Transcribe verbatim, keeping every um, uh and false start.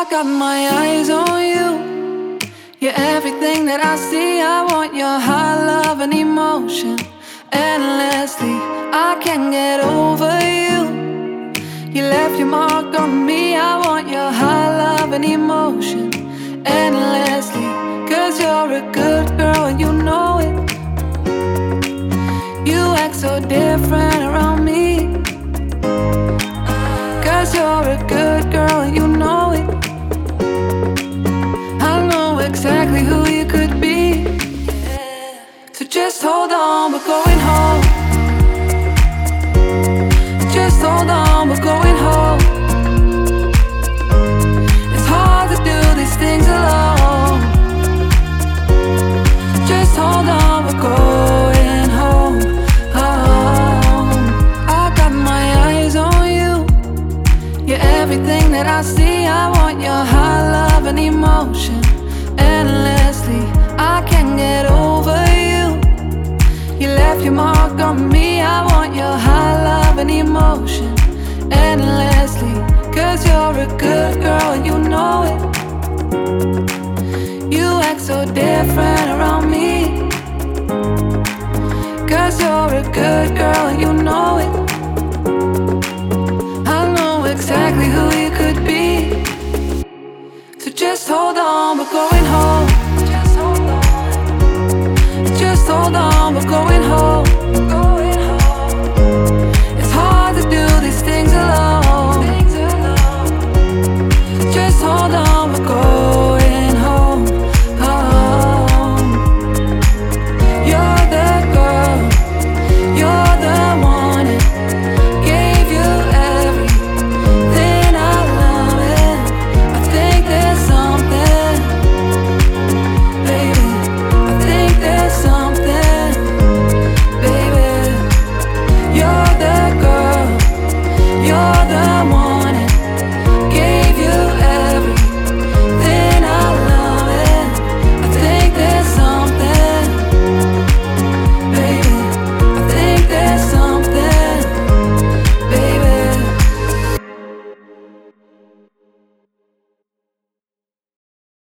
I got my eyes on you. You're everything that I see. I want your high love and emotion endlessly. I can't get over you. You left your mark on me. I want your high love and emotion endlessly. Cause you're a good girl and you know it. You act so different around me. Cause you're a good girl and you know it. I know exactly who you could be. So just hold on, we're going home. Just hold on, we're going home. It's hard to do these things alone. Just hold on, we're going home, home. I got my eyes on you. You're everything that I see. I want your high love and emotion endlessly. I can't get over you. You left your mark on me. I want your high love and emotion endlessly. Cause you're a good girl and you know it. You act so different around me. Cause you're a good girl and you know it.